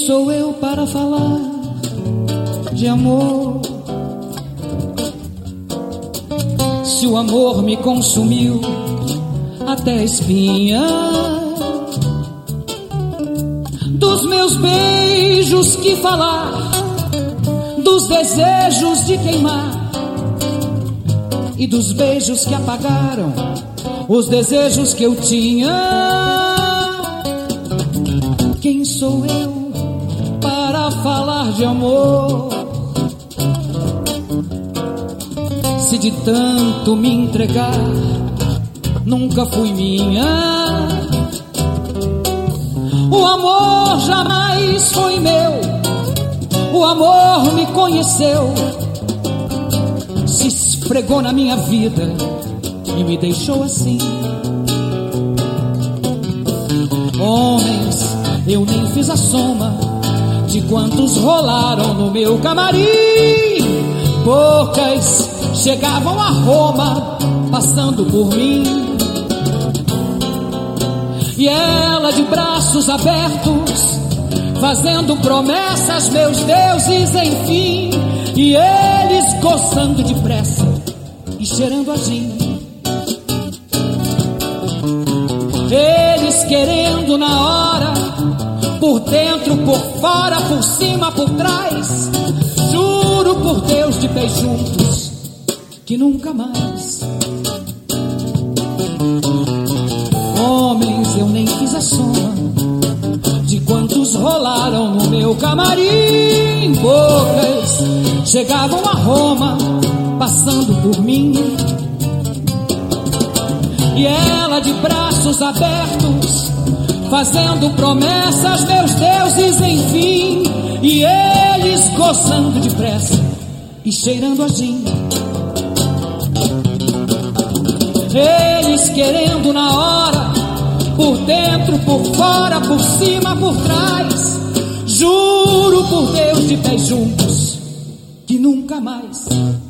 sou eu para falar de amor? Se o amor me consumiu até a espinha, dos meus beijos que falar, dos desejos de queimar e dos beijos que apagaram os desejos que eu tinha. Quem sou eu para falar de amor? Se de tanto me entregar nunca fui minha, o amor jamais foi meu, o amor me conheceu, se esfregou na minha vida e me deixou assim. Homens, eu nem fiz a soma de quantos rolaram no meu camarim. Bocas chegavam a Roma passando por mim, e ela de braços abertos fazendo promessas, meus deuses, enfim, e eles coçando depressa e cheirando a gin. Eles querendo na hora, por dentro, por fora, por cima, por trás. Juro por Deus de pés juntos que nunca mais. Homens, eu nem fiz a soma de quantos rolaram no meu camarim. Bocas chegavam a Roma passando por mim, e ela de braços abertos fazendo promessas, meus deuses, enfim, e eles coçando depressa e cheirando a gin. Eles querendo na hora, por dentro, por fora, por cima, por trás. Juro por Deus de pés juntos que nunca mais.